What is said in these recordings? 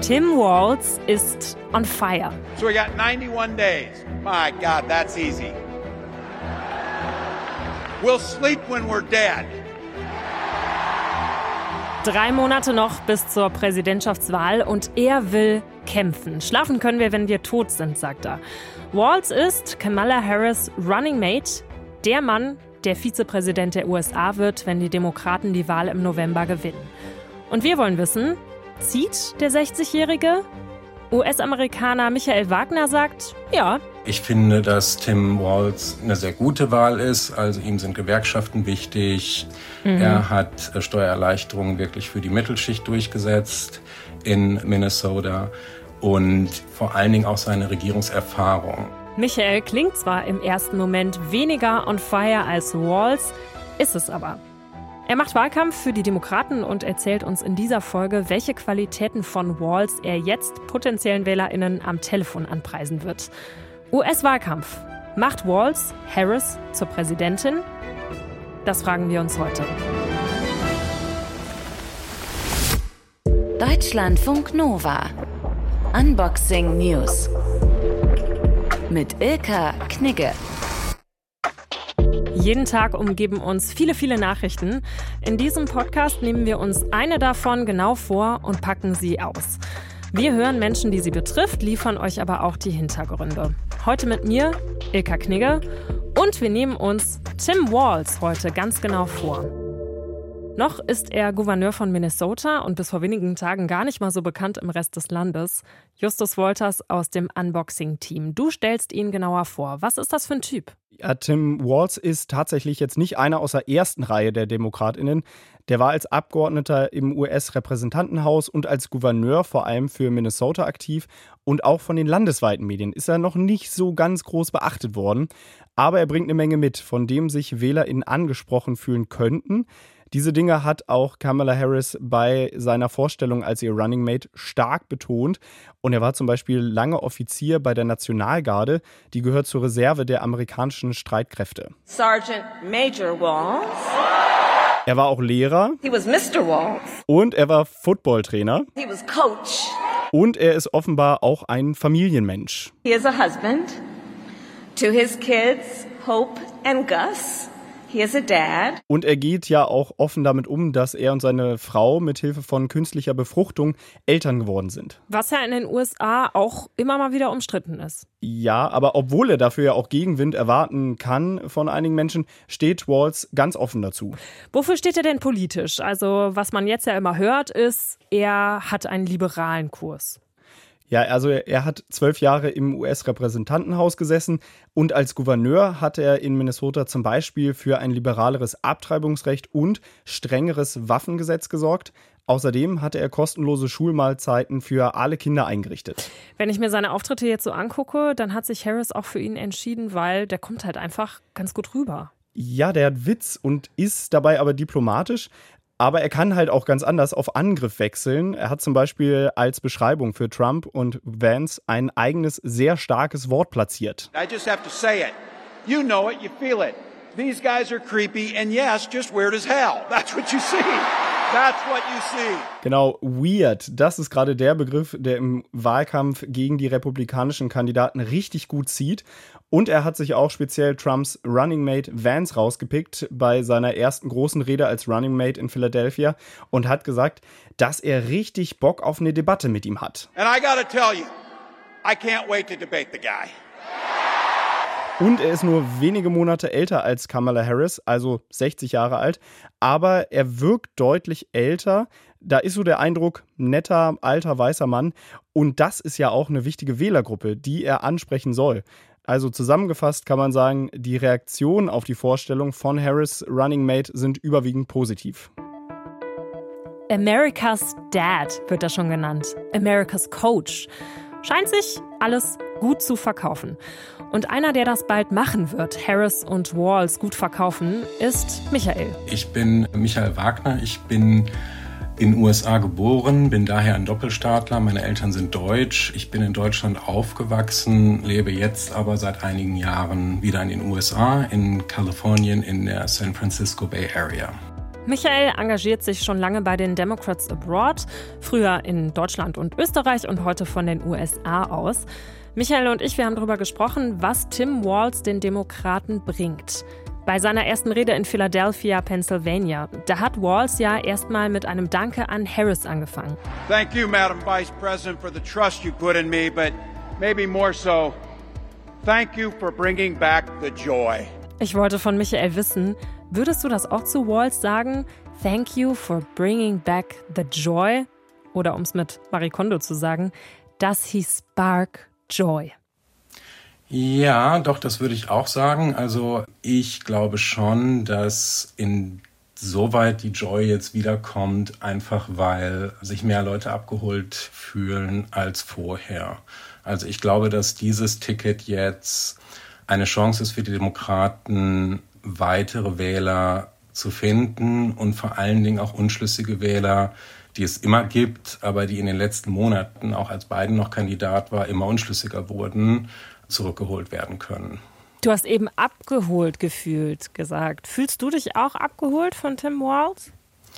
Tim Walz ist on fire. So we got 91 days. My God, that's easy. We'll sleep when we're dead. 3 Monate noch bis zur Präsidentschaftswahl und er will kämpfen. Schlafen können wir, wenn wir tot sind, sagt er. Walz ist Kamala Harris' Running Mate, der Mann, der Vizepräsident der USA wird, wenn die Demokraten die Wahl im November gewinnen. Und wir wollen wissen, zieht der 60-Jährige? US-Amerikaner Michael Wagner sagt, ja. Ich finde, dass Tim Walz eine sehr gute Wahl ist. Also ihm sind Gewerkschaften wichtig. Er hat Steuererleichterungen wirklich für die Mittelschicht durchgesetzt in Minnesota und vor allen Dingen auch seine Regierungserfahrung. Michael klingt zwar im ersten Moment weniger on fire als Walz, ist es aber. Er macht Wahlkampf für die Demokraten und erzählt uns in dieser Folge, welche Qualitäten von Walz er jetzt potenziellen WählerInnen am Telefon anpreisen wird. US-Wahlkampf. Macht Walz Harris zur Präsidentin? Das fragen wir uns heute. Deutschlandfunk Nova. Unboxing News. Mit Ilka Knigge. Jeden Tag umgeben uns viele, viele Nachrichten. In diesem Podcast nehmen wir uns eine davon genau vor und packen sie aus. Wir hören Menschen, die sie betrifft, liefern euch aber auch die Hintergründe. Heute mit mir, Ilka Knigge, und wir nehmen uns Tim Walz heute ganz genau vor. Noch ist er Gouverneur von Minnesota und bis vor wenigen Tagen gar nicht mal so bekannt im Rest des Landes. Justus Wolters aus dem Unboxing-Team. Du stellst ihn genauer vor. Was ist das für ein Typ? Ja, Tim Walz ist tatsächlich jetzt nicht einer aus der ersten Reihe der DemokratInnen. Der war als Abgeordneter im US-Repräsentantenhaus und als Gouverneur vor allem für Minnesota aktiv. Und auch von den landesweiten Medien ist er noch nicht so ganz groß beachtet worden. Aber er bringt eine Menge mit, von dem sich WählerInnen angesprochen fühlen könnten. Diese Dinge hat auch Kamala Harris bei seiner Vorstellung als ihr Running Mate stark betont. Und er war zum Beispiel lange Offizier bei der Nationalgarde. Die gehört zur Reserve der amerikanischen Streitkräfte. Sergeant Major Walz. Er war auch Lehrer. He was Mr. Walz. Und er war Footballtrainer. He was coach. Und er ist offenbar auch ein Familienmensch. He is a husband to his kids, Hope and Gus. He is a dad. Und er geht ja auch offen damit um, dass er und seine Frau mit Hilfe von künstlicher Befruchtung Eltern geworden sind. Was ja in den USA auch immer mal wieder umstritten ist. Ja, aber obwohl er dafür ja auch Gegenwind erwarten kann von einigen Menschen, steht Walz ganz offen dazu. Wofür steht er denn politisch? Also was man jetzt ja immer hört, ist, er hat einen liberalen Kurs. Ja, also er hat 12 Jahre im US-Repräsentantenhaus gesessen und als Gouverneur hat er in Minnesota zum Beispiel für ein liberaleres Abtreibungsrecht und strengeres Waffengesetz gesorgt. Außerdem hatte er kostenlose Schulmahlzeiten für alle Kinder eingerichtet. Wenn ich mir seine Auftritte jetzt so angucke, dann hat sich Harris auch für ihn entschieden, weil der kommt halt einfach ganz gut rüber. Ja, der hat Witz und ist dabei aber diplomatisch. Aber er kann halt auch ganz anders auf Angriff wechseln. Er hat zum Beispiel als Beschreibung für Trump und Vance ein eigenes, sehr starkes Wort platziert. I just have to say it. You know it, you feel it. These guys are creepy and yes, just weird as hell. That's what you see. That's what you see. Genau, weird. Das ist gerade der Begriff, der im Wahlkampf gegen die republikanischen Kandidaten richtig gut zieht. Und er hat sich auch speziell Trumps Running Mate Vance rausgepickt bei seiner ersten großen Rede als Running Mate in Philadelphia und hat gesagt, dass er richtig Bock auf eine Debatte mit ihm hat. And I gotta tell you, I can't wait to debate the guy. Und er ist nur wenige Monate älter als Kamala Harris, also 60 Jahre alt. Aber er wirkt deutlich älter. Da ist so der Eindruck, netter, alter, weißer Mann. Und das ist ja auch eine wichtige Wählergruppe, die er ansprechen soll. Also zusammengefasst kann man sagen, die Reaktionen auf die Vorstellung von Harris' Running Mate sind überwiegend positiv. America's Dad wird er schon genannt. America's Coach. Scheint sich alles gut zu verkaufen. Und einer, der das bald machen wird, Harris und Walz gut verkaufen, ist Michael. Ich bin Michael Wagner. Ich bin in den USA geboren, bin daher ein Doppelstaatler. Meine Eltern sind deutsch. Ich bin in Deutschland aufgewachsen, lebe jetzt aber seit einigen Jahren wieder in den USA, in Kalifornien, in der San Francisco Bay Area. Michael engagiert sich schon lange bei den Democrats Abroad, früher in Deutschland und Österreich und heute von den USA aus. Michael und ich, wir haben darüber gesprochen, was Tim Walz den Demokraten bringt. Bei seiner ersten Rede in Philadelphia, Pennsylvania, da hat Walz ja erstmal mit einem Danke an Harris angefangen. Thank you, Madam Vice President, for the trust you put in me, but maybe more so, thank you for bringing back the joy. Ich wollte von Michael wissen, würdest du das auch zu Walz sagen? Thank you for bringing back the joy? Oder um es mit Marie Kondo zu sagen, does he spark joy? Ja, doch, das würde ich auch sagen. Also ich glaube schon, dass insoweit die Joy jetzt wiederkommt, einfach weil sich mehr Leute abgeholt fühlen als vorher. Also ich glaube, dass dieses Ticket jetzt eine Chance ist für die Demokraten, weitere Wähler zu finden und vor allen Dingen auch unschlüssige Wähler, die es immer gibt, aber die in den letzten Monaten, auch als Biden noch Kandidat war, immer unschlüssiger wurden, zurückgeholt werden können. Du hast eben abgeholt gefühlt gesagt. Fühlst du dich auch abgeholt von Tim Walz?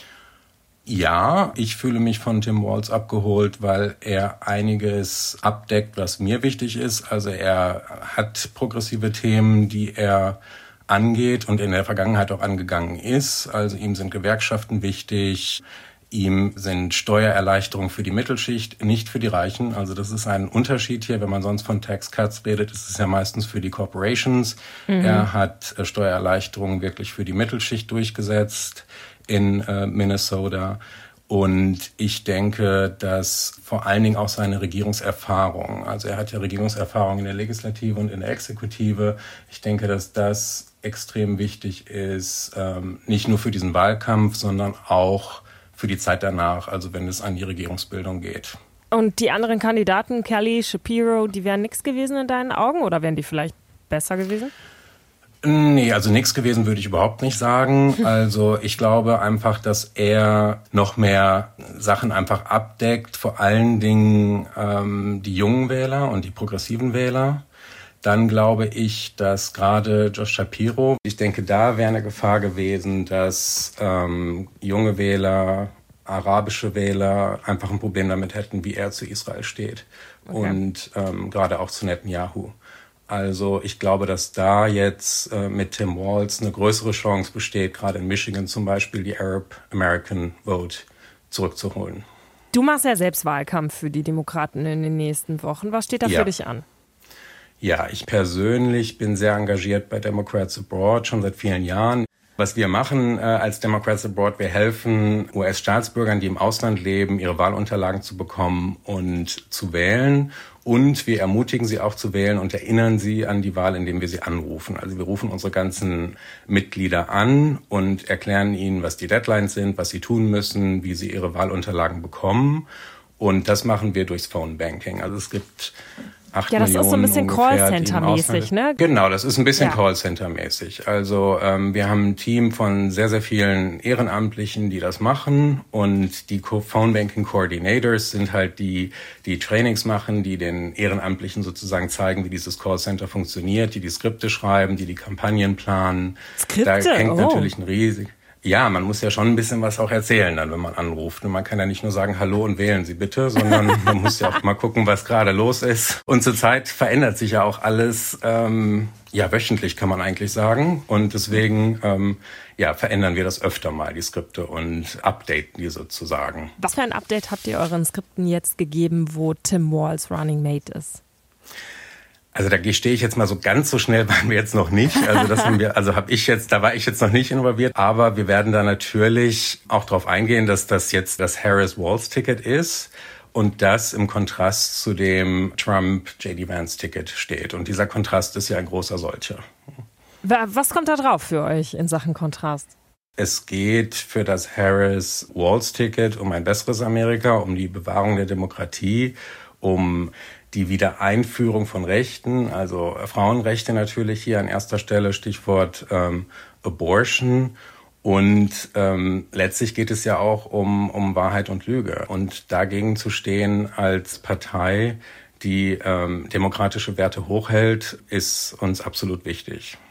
Ja, ich fühle mich von Tim Walz abgeholt, weil er einiges abdeckt, was mir wichtig ist. Also er hat progressive Themen, die er angeht und in der Vergangenheit auch angegangen ist. Also ihm sind Gewerkschaften wichtig. Ihm sind Steuererleichterungen für die Mittelschicht, nicht für die Reichen. Also das ist ein Unterschied hier. Wenn man sonst von Tax Cuts redet, ist es ja meistens für die Corporations. Er hat Steuererleichterungen wirklich für die Mittelschicht durchgesetzt in Minnesota. Und ich denke, dass vor allen Dingen auch seine Regierungserfahrung, also er hat ja Regierungserfahrung in der Legislative und in der Exekutive. Ich denke, dass das extrem wichtig ist, nicht nur für diesen Wahlkampf, sondern auch für die Zeit danach, also wenn es an die Regierungsbildung geht. Und die anderen Kandidaten, Kelly, Shapiro, die wären nichts gewesen in deinen Augen oder wären die vielleicht besser gewesen? Nee, also nichts gewesen würde ich überhaupt nicht sagen. Also ich glaube einfach, dass er noch mehr Sachen einfach abdeckt, vor allen Dingen die jungen Wähler und die progressiven Wähler. Dann glaube ich, dass gerade Josh Shapiro, ich denke, da wäre eine Gefahr gewesen, dass junge Wähler, arabische Wähler einfach ein Problem damit hätten, wie er zu Israel steht. Okay. Und gerade auch zu Netanyahu. Also ich glaube, dass da jetzt mit Tim Walz eine größere Chance besteht, gerade in Michigan zum Beispiel, die Arab American Vote zurückzuholen. Du machst ja selbst Wahlkampf für die Demokraten in den nächsten Wochen. Was steht da für dich an? Ja, ich persönlich bin sehr engagiert bei Democrats Abroad, schon seit vielen Jahren. Was wir machen als Democrats Abroad, wir helfen US-Staatsbürgern, die im Ausland leben, ihre Wahlunterlagen zu bekommen und zu wählen. Und wir ermutigen sie auch zu wählen und erinnern sie an die Wahl, indem wir sie anrufen. Also wir rufen unsere ganzen Mitglieder an und erklären ihnen, was die Deadlines sind, was sie tun müssen, wie sie ihre Wahlunterlagen bekommen. Und das machen wir durchs Phone Banking. Also es gibt 8 ja, das Millionen ist so ein bisschen Callcenter-mäßig, ne? Genau, das ist ein bisschen Callcenter-mäßig. Also wir haben ein Team von sehr, sehr vielen Ehrenamtlichen, die das machen. Und die Phone Banking Coordinators sind halt die Trainings machen, die den Ehrenamtlichen sozusagen zeigen, wie dieses Callcenter funktioniert, die Skripte schreiben, die Kampagnen planen. Skripte? Da hängt natürlich ein riesig... Ja, man muss ja schon ein bisschen was auch erzählen dann, wenn man anruft. Und man kann ja nicht nur sagen, hallo und wählen Sie bitte, sondern man muss ja auch mal gucken, was gerade los ist. Und zurzeit verändert sich ja auch alles, wöchentlich kann man eigentlich sagen. Und deswegen, verändern wir das öfter mal, die Skripte, und updaten die sozusagen. Was für ein Update habt ihr euren Skripten jetzt gegeben, wo Tim Walz Running Mate ist? Also da gestehe ich jetzt mal, so ganz so schnell waren wir jetzt noch nicht. Also da war ich jetzt noch nicht involviert. Aber wir werden da natürlich auch drauf eingehen, dass das jetzt das Harris-Walz-Ticket ist und das im Kontrast zu dem Trump-JD Vance-Ticket steht. Und dieser Kontrast ist ja ein großer solcher. Was kommt da drauf für euch in Sachen Kontrast? Es geht für das Harris-Walz-Ticket um ein besseres Amerika, um die Bewahrung der Demokratie, um die Wiedereinführung von Rechten, also Frauenrechte natürlich hier an erster Stelle, Stichwort Abortion. Und letztlich geht es ja auch um Wahrheit und Lüge. Und dagegen zu stehen als Partei, die demokratische Werte hochhält, ist uns absolut wichtig.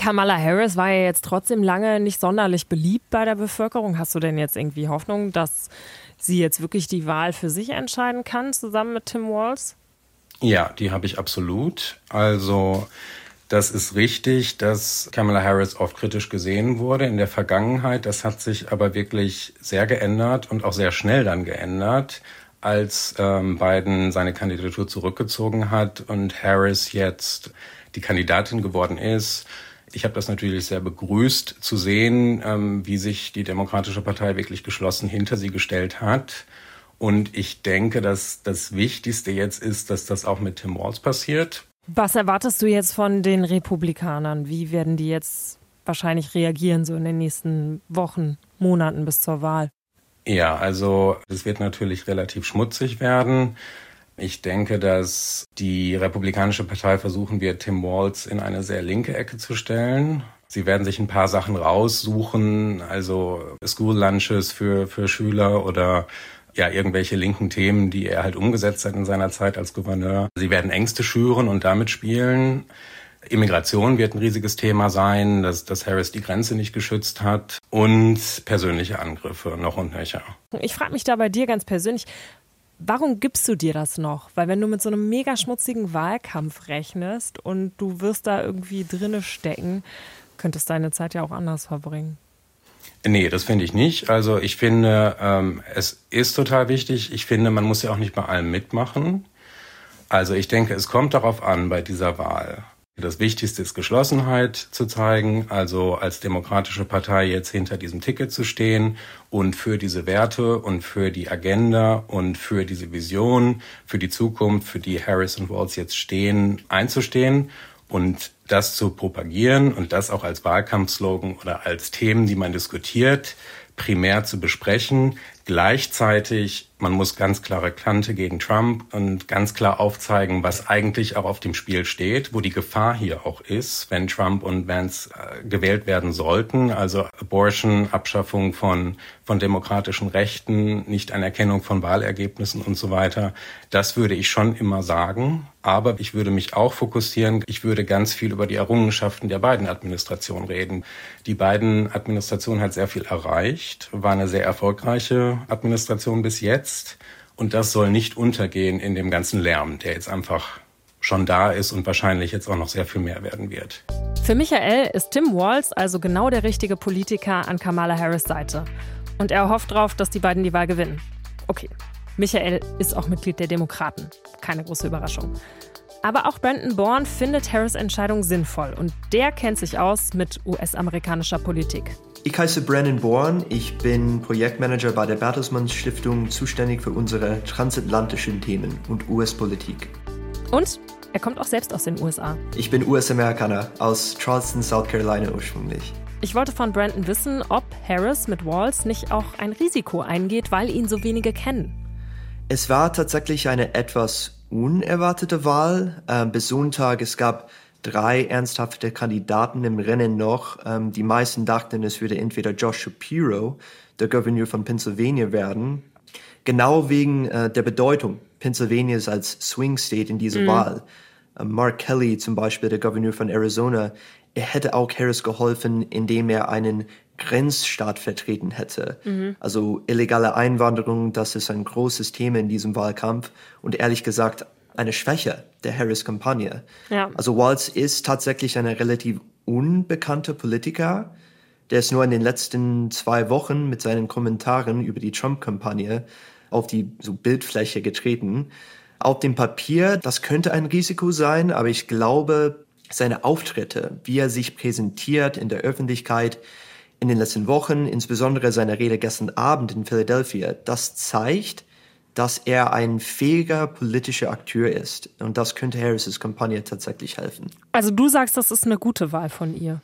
Kamala Harris war ja jetzt trotzdem lange nicht sonderlich beliebt bei der Bevölkerung. Hast du denn jetzt irgendwie Hoffnung, dass sie jetzt wirklich die Wahl für sich entscheiden kann, zusammen mit Tim Walz? Ja, die habe ich absolut. Also das ist richtig, dass Kamala Harris oft kritisch gesehen wurde in der Vergangenheit. Das hat sich aber wirklich sehr geändert und auch sehr schnell dann geändert, als Biden seine Kandidatur zurückgezogen hat und Harris jetzt die Kandidatin geworden ist. Ich habe das natürlich sehr begrüßt zu sehen, wie sich die Demokratische Partei wirklich geschlossen hinter sie gestellt hat. Und ich denke, dass das Wichtigste jetzt ist, dass das auch mit Tim Walz passiert. Was erwartest du jetzt von den Republikanern? Wie werden die jetzt wahrscheinlich reagieren, so in den nächsten Wochen, Monaten bis zur Wahl? Ja, also es wird natürlich relativ schmutzig werden. Ich denke, dass die Republikanische Partei versuchen wird, Tim Walz in eine sehr linke Ecke zu stellen. Sie werden sich ein paar Sachen raussuchen, also School Lunches für Schüler oder ja, irgendwelche linken Themen, die er halt umgesetzt hat in seiner Zeit als Gouverneur. Sie werden Ängste schüren und damit spielen. Immigration wird ein riesiges Thema sein, dass Harris die Grenze nicht geschützt hat und persönliche Angriffe noch und nöcher. Ich frage mich da bei dir ganz persönlich, warum gibst du dir das noch? Weil wenn du mit so einem mega schmutzigen Wahlkampf rechnest und du wirst da irgendwie drinne stecken, könntest deine Zeit ja auch anders verbringen. Nee, das finde ich nicht. Also ich finde, es ist total wichtig. Ich finde, man muss ja auch nicht bei allem mitmachen. Also ich denke, es kommt darauf an bei dieser Wahl. Das Wichtigste ist, Geschlossenheit zu zeigen, also als demokratische Partei jetzt hinter diesem Ticket zu stehen und für diese Werte und für die Agenda und für diese Vision, für die Zukunft, für die Harris und Walz jetzt stehen, einzustehen und das zu propagieren und das auch als Wahlkampfslogan oder als Themen, die man diskutiert, primär zu besprechen. Gleichzeitig, man muss ganz klare Kante gegen Trump und ganz klar aufzeigen, was eigentlich auch auf dem Spiel steht, wo die Gefahr hier auch ist, wenn Trump und Vance gewählt werden sollten. Also Abortion, Abschaffung von demokratischen Rechten, Nichtanerkennung von Wahlergebnissen und so weiter. Das würde ich schon immer sagen. Aber ich würde mich auch fokussieren. Ich würde ganz viel über die Errungenschaften der Biden-Administration reden. Die Biden-Administration hat sehr viel erreicht, war eine sehr erfolgreiche Administration bis jetzt. Und das soll nicht untergehen in dem ganzen Lärm, der jetzt einfach schon da ist und wahrscheinlich jetzt auch noch sehr viel mehr werden wird. Für Michael ist Tim Walz also genau der richtige Politiker an Kamala Harris' Seite. Und er hofft darauf, dass die beiden die Wahl gewinnen. Okay, Michael ist auch Mitglied der Demokraten. Keine große Überraschung. Aber auch Brandon Bourne findet Harris' Entscheidung sinnvoll. Und der kennt sich aus mit US-amerikanischer Politik. Ich heiße Brandon Bourne. Ich bin Projektmanager bei der Bertelsmann Stiftung, zuständig für unsere transatlantischen Themen und US-Politik. Und er kommt auch selbst aus den USA. Ich bin US-Amerikaner, aus Charleston, South Carolina ursprünglich. Ich wollte von Brandon wissen, ob Harris mit Walz nicht auch ein Risiko eingeht, weil ihn so wenige kennen. Es war tatsächlich eine etwas unerwartete Wahl. Bis Sonntag, es gab 3 ernsthafte Kandidaten im Rennen noch. Die meisten dachten, es würde entweder Josh Shapiro, der Gouverneur von Pennsylvania, werden. Genau wegen der Bedeutung Pennsylvanias als Swing State in dieser Wahl. Mark Kelly zum Beispiel, der Gouverneur von Arizona, er hätte auch Harris geholfen, indem er einen Grenzstaat vertreten hätte. Also illegale Einwanderung, das ist ein großes Thema in diesem Wahlkampf und ehrlich gesagt eine Schwäche der Harris-Kampagne. Ja. Also Walz ist tatsächlich ein relativ unbekannter Politiker, der ist nur in den letzten 2 Wochen mit seinen Kommentaren über die Trump-Kampagne auf die Bildfläche getreten. Auf dem Papier, das könnte ein Risiko sein, aber ich glaube, seine Auftritte, wie er sich präsentiert in der Öffentlichkeit in den letzten Wochen, insbesondere seine Rede gestern Abend in Philadelphia, das zeigt, dass er ein fähiger politischer Akteur ist. Und das könnte Harris' Kampagne tatsächlich helfen. Also du sagst, das ist eine gute Wahl von ihr?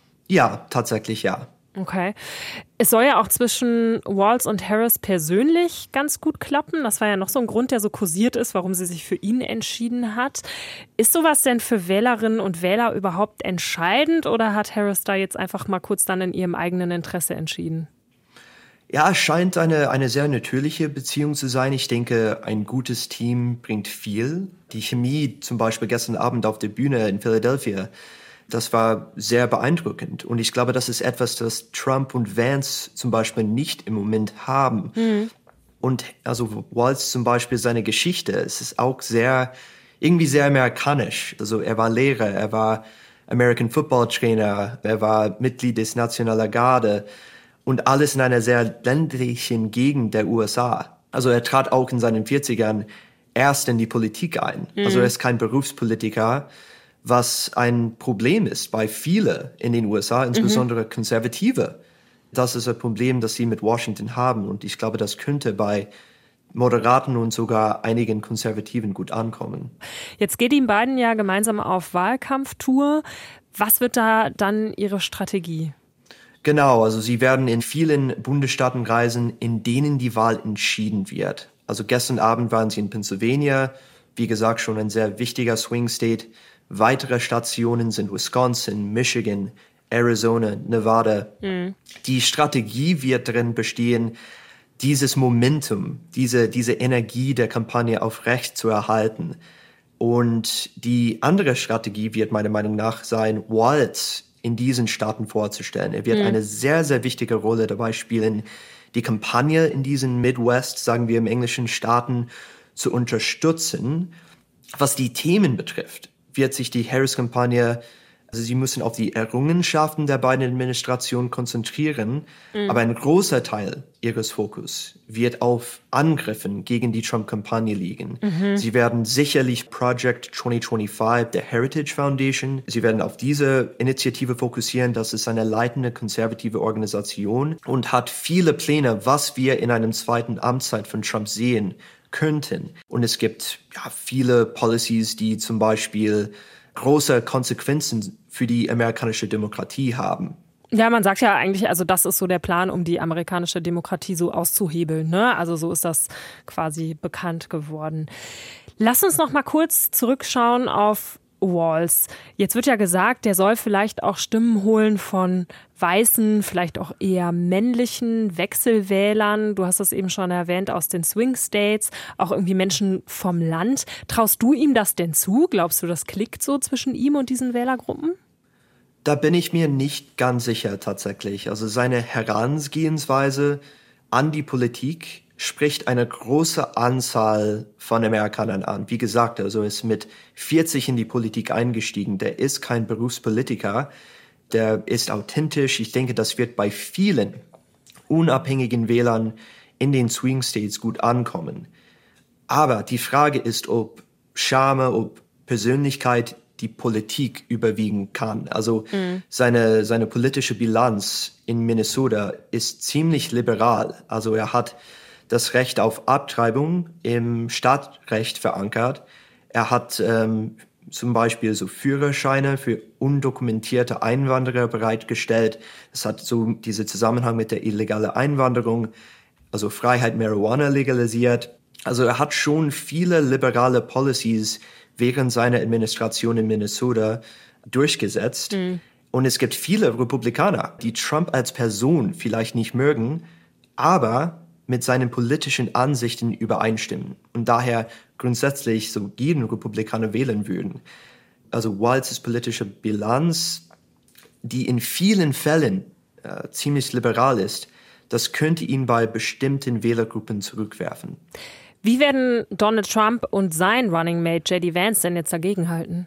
Ja, tatsächlich ja. Okay. Es soll ja auch zwischen Walz und Harris persönlich ganz gut klappen. Das war ja noch so ein Grund, der so kursiert ist, warum sie sich für ihn entschieden hat. Ist sowas denn für Wählerinnen und Wähler überhaupt entscheidend oder hat Harris da jetzt einfach mal kurz dann in ihrem eigenen Interesse entschieden? Ja, es scheint eine sehr natürliche Beziehung zu sein. Ich denke, ein gutes Team bringt viel. Die Chemie zum Beispiel gestern Abend auf der Bühne in Philadelphia, Das war sehr beeindruckend. Und ich glaube, das ist etwas, das Trump und Vance zum Beispiel nicht im Moment haben. Und also Walz zum Beispiel, seine Geschichte, es ist auch irgendwie sehr amerikanisch. Also er war Lehrer, er war American Football Trainer, er war Mitglied des Nationaler Garde und alles in einer sehr ländlichen Gegend der USA. Also er trat auch in seinen 40ern erst in die Politik ein. Also er ist kein Berufspolitiker, was ein Problem ist bei vielen in den USA, insbesondere Konservative. Das ist ein Problem, das sie mit Washington haben. Und ich glaube, das könnte bei Moderaten und sogar einigen Konservativen gut ankommen. Jetzt geht die beiden ja gemeinsam auf Wahlkampftour. Was wird da dann ihre Strategie? Genau, also sie werden in vielen Bundesstaaten reisen, in denen die Wahl entschieden wird. Also gestern Abend waren sie in Pennsylvania, wie gesagt schon ein sehr wichtiger Swing State. Weitere Stationen sind Wisconsin, Michigan, Arizona, Nevada. Die Strategie wird darin bestehen, dieses Momentum, diese Energie der Kampagne aufrecht zu erhalten. Und die andere Strategie wird meiner Meinung nach sein, Walz in diesen Staaten vorzustellen. Er wird eine sehr, sehr wichtige Rolle dabei spielen, die Kampagne in diesen Midwest, sagen wir im englischen Staaten, zu unterstützen. Was die Themen betrifft, wird sich die Harris-Kampagne, also sie müssen auf die Errungenschaften der beiden Administrationen konzentrieren, aber ein großer Teil ihres Fokus wird auf Angriffen gegen die Trump-Kampagne liegen. Sie werden sicherlich Project 2025 der Heritage Foundation, sie werden auf diese Initiative fokussieren. Das ist eine leitende konservative Organisation und hat viele Pläne, was wir in einem zweiten Amtszeit von Trump sehen könnten. Und es gibt viele Policies, die zum Beispiel große Konsequenzen für die amerikanische Demokratie haben. Ja, man sagt ja eigentlich, also das ist so der Plan, um die amerikanische Demokratie so auszuhebeln, ne? Also so ist das quasi bekannt geworden. Lass uns noch mal kurz zurückschauen auf Walz. Jetzt wird ja gesagt, der soll vielleicht auch Stimmen holen von weißen, vielleicht auch eher männlichen Wechselwählern. Du hast das eben schon erwähnt, aus den Swing States, auch irgendwie Menschen vom Land. Traust du ihm das denn zu? Glaubst du, das klickt so zwischen ihm und diesen Wählergruppen? Da bin ich mir nicht ganz sicher tatsächlich. Also seine Herangehensweise an die Politik spricht eine große Anzahl von Amerikanern an. Wie gesagt, also ist mit 40 in die Politik eingestiegen. Der ist kein Berufspolitiker, der ist authentisch. Ich denke, das wird bei vielen unabhängigen Wählern in den Swing States gut ankommen. Aber die Frage ist, ob Charme, ob Persönlichkeit die Politik überwiegen kann. Also seine politische Bilanz in Minnesota ist ziemlich liberal. Also er hat das Recht auf Abtreibung im Stadtrecht verankert. Er hat zum Beispiel so Führerscheine für undokumentierte Einwanderer bereitgestellt. Es hat so diesen Zusammenhang mit der illegalen Einwanderung, also Freiheit, Marihuana legalisiert. Also er hat schon viele liberale Policies während seiner Administration in Minnesota durchgesetzt. Und es gibt viele Republikaner, die Trump als Person vielleicht nicht mögen, aber mit seinen politischen Ansichten übereinstimmen und daher grundsätzlich so jeden Republikaner wählen würden. Also Walz's politische Bilanz, die in vielen Fällen ziemlich liberal ist, das könnte ihn bei bestimmten Wählergruppen zurückwerfen. Wie werden Donald Trump und sein Running Mate J.D. Vance denn jetzt dagegenhalten?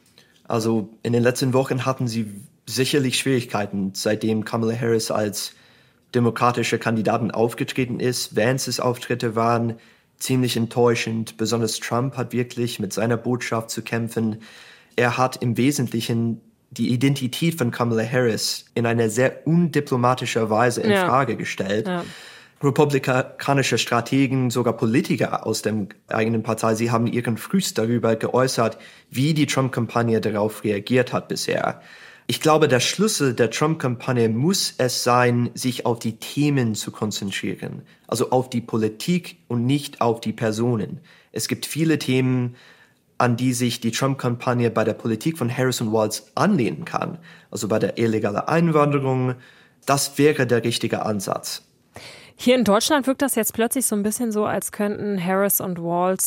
Also in den letzten Wochen hatten sie sicherlich Schwierigkeiten, seitdem Kamala Harris als demokratische Kandidatin aufgetreten ist. Vances Auftritte waren ziemlich enttäuschend. Besonders Trump hat wirklich mit seiner Botschaft zu kämpfen. Er hat im Wesentlichen die Identität von Kamala Harris in einer sehr undiplomatischer Weise in Frage gestellt. Ja. Republikanische Strategen, sogar Politiker aus der eigenen Partei, sie haben ihren Frust darüber geäußert, wie die Trump-Kampagne darauf reagiert hat bisher. Ich glaube, der Schlüssel der Trump-Kampagne muss es sein, sich auf die Themen zu konzentrieren. Also auf die Politik und nicht auf die Personen. Es gibt viele Themen, an die sich die Trump-Kampagne bei der Politik von Harris und Walz anlehnen kann. Also bei der illegalen Einwanderung. Das wäre der richtige Ansatz. Hier in Deutschland wirkt das jetzt plötzlich so ein bisschen so, als könnten Harris und Walz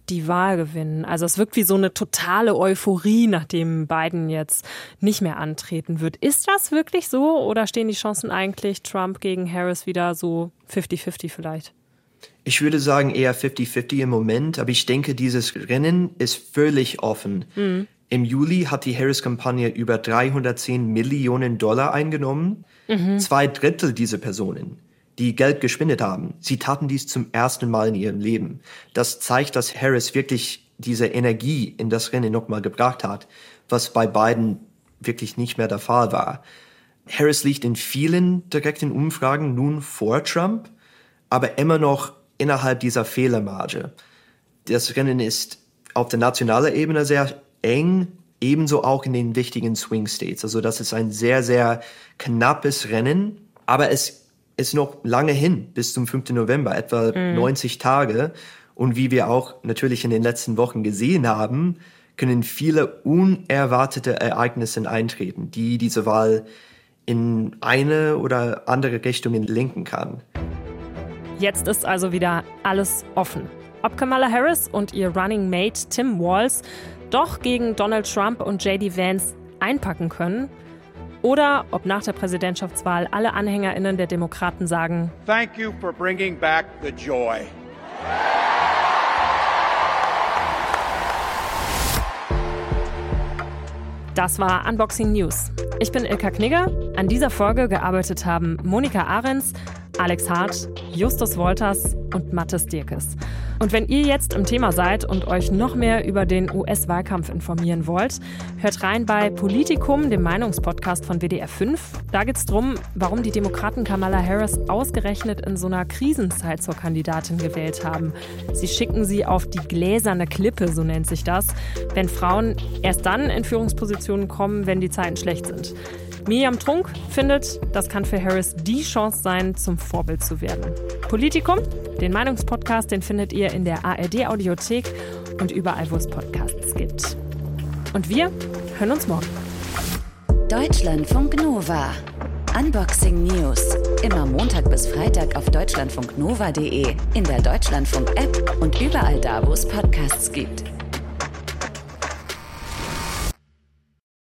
die Wahl gewinnen. Also es wirkt wie so eine totale Euphorie, nachdem Biden jetzt nicht mehr antreten wird. Ist das wirklich so oder stehen die Chancen eigentlich Trump gegen Harris wieder so 50-50 vielleicht? Ich würde sagen eher 50-50 im Moment, aber ich denke, dieses Rennen ist völlig offen. Im Juli hat die Harris-Kampagne über 310 Millionen Dollar eingenommen. 2/3 dieser Personen, die Geld gespendet haben, sie taten dies zum ersten Mal in ihrem Leben. Das zeigt, dass Harris wirklich diese Energie in das Rennen nochmal gebracht hat, was bei Biden wirklich nicht mehr der Fall war. Harris liegt in vielen direkten Umfragen nun vor Trump, aber immer noch innerhalb dieser Fehlermarge. Das Rennen ist auf der nationalen Ebene sehr eng, ebenso auch in den wichtigen Swing States. Also das ist ein sehr, sehr knappes Rennen, aber es ist noch lange hin bis zum 5. November, etwa 90 Tage. Und wie wir auch natürlich in den letzten Wochen gesehen haben, können viele unerwartete Ereignisse eintreten, die diese Wahl in eine oder andere Richtung lenken kann. Jetzt ist also wieder alles offen. Ob Kamala Harris und ihr Running Mate Tim Walz doch gegen Donald Trump und J.D. Vance einpacken können oder ob nach der Präsidentschaftswahl alle AnhängerInnen der Demokraten sagen: Thank you for bringing back the joy. Das war Unboxing News. Ich bin Ilka Knigge. An dieser Folge gearbeitet haben Monika Ahrens, Alex Hart, Justus Wolters und Mathis Dirkes. Und wenn ihr jetzt im Thema seid und euch noch mehr über den US-Wahlkampf informieren wollt, hört rein bei Politikum, dem Meinungspodcast von WDR 5. Da geht es darum, warum die Demokraten Kamala Harris ausgerechnet in so einer Krisenzeit zur Kandidatin gewählt haben. Sie schicken sie auf die gläserne Klippe, so nennt sich das, wenn Frauen erst dann in Führungspositionen kommen, wenn die Zeiten schlecht sind. Miriam Trunk findet, das kann für Harris die Chance sein, zum Vorbild zu werden. Politikum, den Meinungspodcast, den findet ihr in der ARD-Audiothek und überall, wo es Podcasts gibt. Und wir hören uns morgen. Deutschlandfunk Nova. Unboxing News. Immer Montag bis Freitag auf deutschlandfunknova.de, in der Deutschlandfunk-App und überall da, wo es Podcasts gibt.